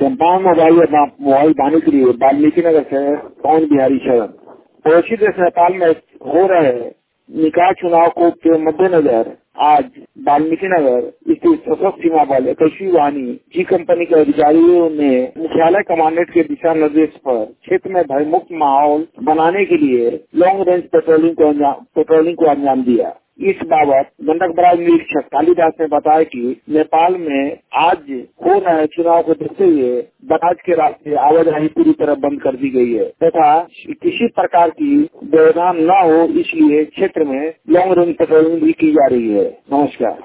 Champaran mobile बांधने के लिए वाल्मीकि नगर से पवन बिहारी शरण। पड़ोसी देश नेपाल में हो रहे निकाय चुनाव को के मद्देनजर आज वाल्मीकि नगर स्थित सशस्त्र सीमा बल 21वीं वाहिनी जी कंपनी के अधिकारियों ने मुख्यालय कमांडेंट के दिशा निर्देश पर क्षेत्र में भयमुक्त माहौल बनाने के लिए लॉन्ग रेंज पेट्रोलिंग को अंजाम दिया। इस बाबत गंडक बराज निरीक्षक कालीदास ने बताया कि नेपाल में आज हो रहे चुनाव को देखते हुए बराज के रास्ते आवाजाही पूरी तरह बंद कर दी गई है तथा किसी प्रकार की व्यवधान न हो, इसलिए क्षेत्र में लॉन्ग रेंज पेट्रोलिंग भी की जा रही है। नमस्कार।